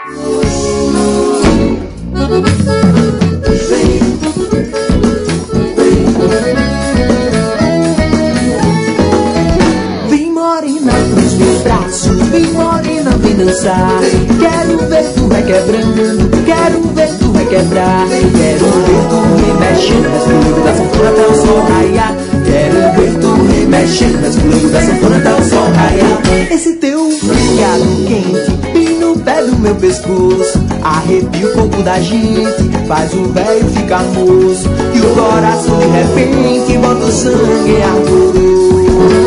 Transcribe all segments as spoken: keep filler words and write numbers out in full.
Vem morena pros meus braços, vem morena, vem dançar. Quero ver tu requebrando, quero ver tu requebrar. Quero ver tu remexendo nas comigo da sanfona até o sol raiar. Quero ver tu remexendo nas comigo da sanfona até o sol raiar. Esse teu fígado quente, bem no pé do meu pescoço, arrepia o corpo da gente, faz o velho ficar moço. E o coração de repente bota o sangue em ardoroso.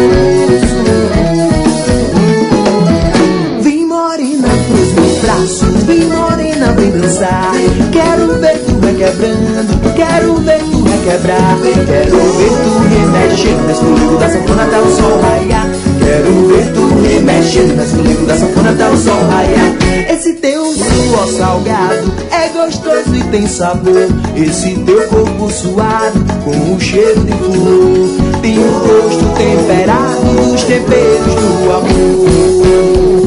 Vem morena pros meus braços, vem morena, vem dançar. Quero ver tu requebrando, quero ver tu requebrar. Quero ver tu remexendo nas comigo da sanfona até o sol raiar. Quero ver tu remexendo nas comigo da sanfona até o sol raiar. Esse teu suor salgado é gostoso e tem sabor. Esse teu corpo suado com um cheiro de flor tem o gosto temperado dos temperos do amor.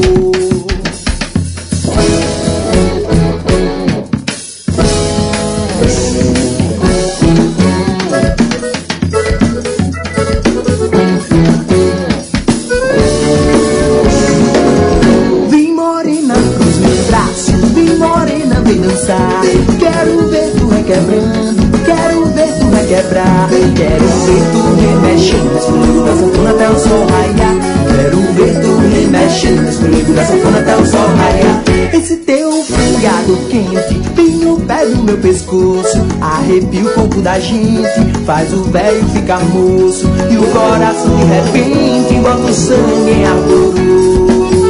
Quero ver tu requebrando, quero ver tu requebrar. Quero ver tu remexendo nas comigo da sanfona até o sol raiar. Quero ver tu remexendo nas comigo da sanfona até o sol raiar. Esse teu fígado quente, bem no pé do meu pescoço, arrepia o corpo da gente, faz o velho ficar moço. E o coração de repente bota o sangue em ardoroso.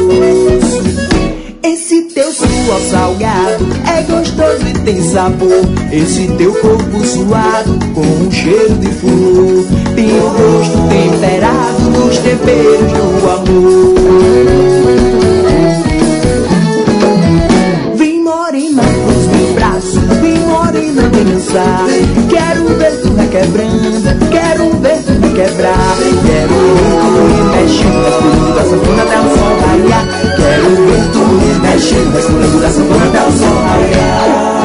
Esse teu suor salgado é gostoso e tem sabor. Esse teu corpo suado com um cheiro de flor tem o gosto temperado dos temperos do amor. Vem morena pros meus braços, vem morena, vem dançar. Quero ver tu requebrando, quero ver tu requebrar. Quero ver tu remexendo nas comigo da sanfona até o sol raiar. Quero ver tu remexendo nas comigo da sanfona até o sol raiar.